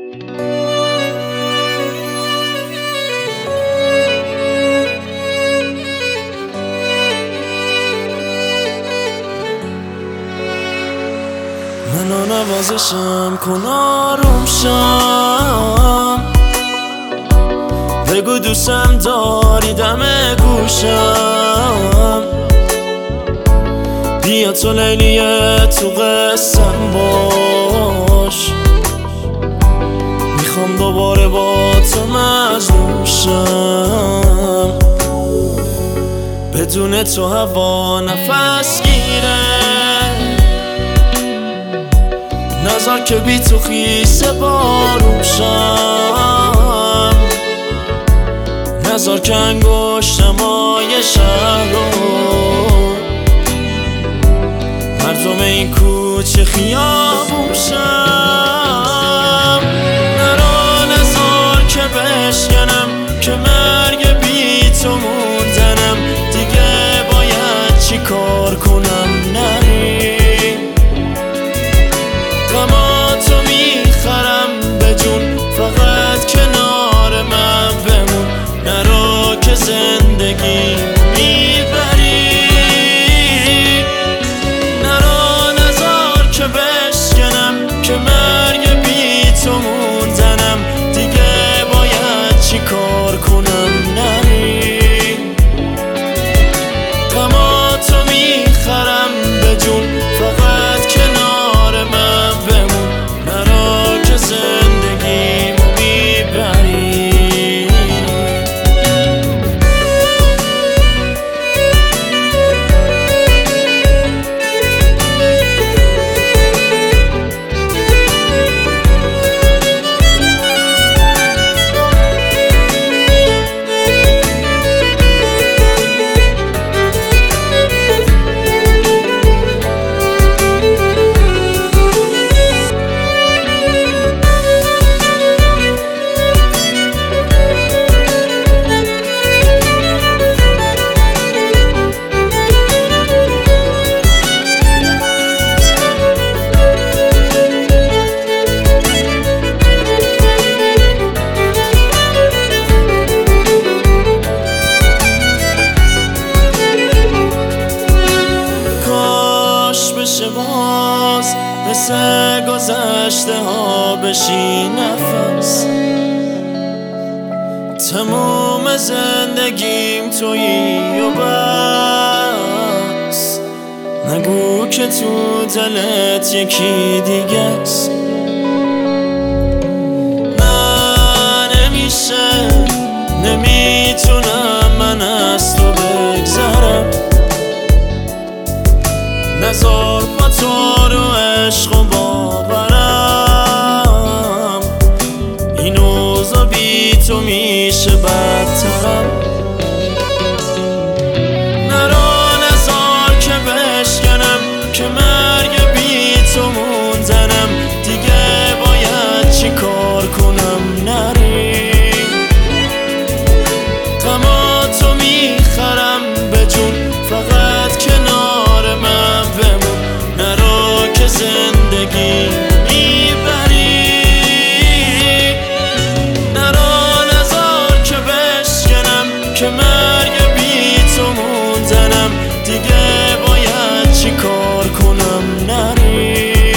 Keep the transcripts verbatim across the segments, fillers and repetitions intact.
منو نوازشم کن آروم شم، بگو دوستم داری دم گوشم، بیا تو لیلیه تو قصم باش، میخوام دوباره با تو مجنون شم، بدون تو هوا نفس گیره، نذار که بی تو خیسه بارون شم، نذار که انگشتمای شهر رو مردم این کوچه خیابون شم، نرا نذار که بشکنم که مرگ بی تو موندنم، دیگه باید چی کار کنم نری، غما تو میخرم به جون، فقط کنار من بمون، نرو که زندگی میبری، نرو نذار که بشکنم که مرگ بی تو موندنم، دیگه باید چی کار کنم نری، غما تو میخرم به جون، فقط کنار من بمون، نرو که زندگیمو میبری. بشه باز مثل گذشته ها بشی نفس، تموم زندگیم تویی و بس، نگو که تو دلت یکی دیگه است، من نمیشه نمیتونم من از تو بگذرم، نذار با تو رو عشق و باورم، این اوضاع بی تو میشه بدترم، نرو نذار که بشکنم که مرگ بی تو موندنم، دیگه باید چی کار کنم نری، غما تو میخرم به جون، فقط کنار من بمون، نرو که زندگی میبری، نرو نذار که بشکنم که مرگ بی تو موندنم، دیگه باید چی کار کنم نری،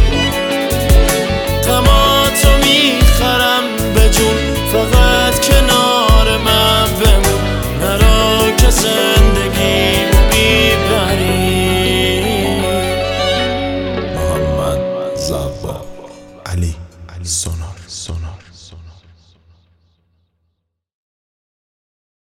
غما تو میخرم به جون، فقط کنار من بمون، نرو که زندگی علی علی سونار سونار